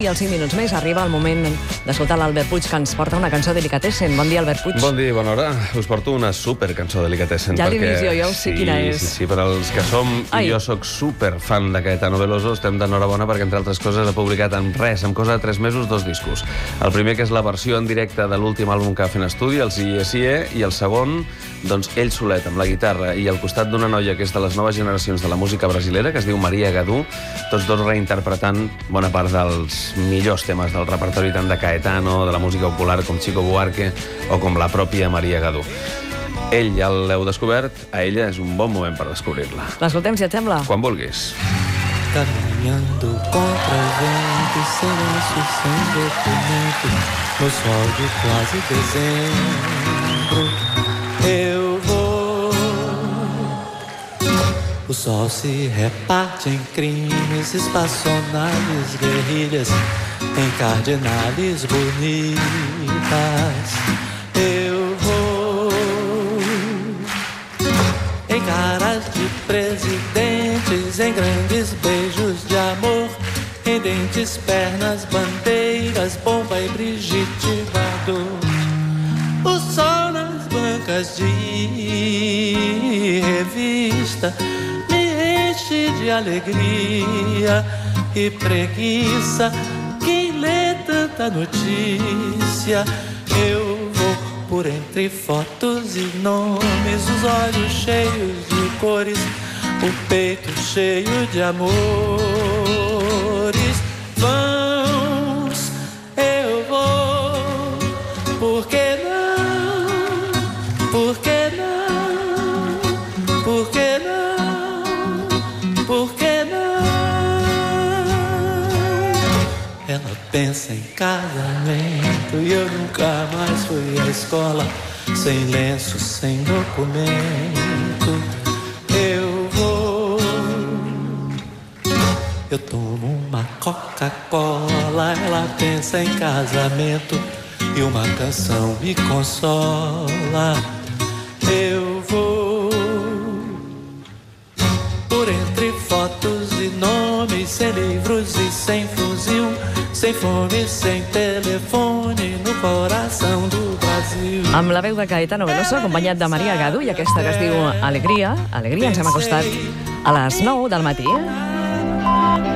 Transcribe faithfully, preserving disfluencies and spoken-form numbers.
I als cinc minuts més arriba el moment d'escoltar l'Albert Puig, que ens porta una cançó Delicatessen. Bon dia, Albert Puig. Bon dia i bona hora. Us porto una super cançó Delicatessen. Ja l'inicio, jo sé quina és. Sí, sí, per als que som, i jo sóc super fan de Caetano Veloso, estem d'enhorabona perquè, entre altres coses, ha publicat en res, en cosa de tres mesos, dos discos. El primer, que és la versió en directe de l'últim àlbum que va fer en estudi, el Sie Sie, i el segon, doncs, ell solet, amb la guitarra, i al costat d'una noia que és de les noves generacions de la música brasilera, que es diu Maria Gadú, tots dos reinterpretant bona part dels millors temes del repertori tant de Caetano, de la música popular, com Chico Buarque o com la pròpia Maria Gadú. Ell ja l'heu descobert, a ella és un bon moment per descobrir-la. L'escoltem, si et sembla? Quan vulguis. Caminhando contra o vento, silêncio sem documento, no sol de quase dezembro, eu vou. O sol se reparte em crimes, espaçonaves, guerrilhas, em cardinales bonitas. Eu vou em caras de presidentes, em grandes beijos de amor, em dentes, pernas, bandeiras, bomba e Brigitte Bardot. O sol nas bancas de revista me enche de alegria e preguiça. Quem lê tanta notícia? Eu vou por entre fotos e nomes, os olhos cheios de cores, o peito cheio de amores. Vamos, eu vou, por que não? Por que não? Por que não? Por que não? Ela pensa em casamento e eu nunca mais fui à escola, sem lenço, sem documento. Eu vou, eu tomo uma Coca-Cola, ela pensa em casamento e uma canção me consola. Eu vou por entre fotos e nomes, sem livros e sem fuzil, sem fome, sem telefone, no coração do Brasil. Amb la veu de Caetano Veloso, acompanyat de Maria Gadú, i aquesta que es diu Alegria. Alegria, ens hem acostat a les nou del matí.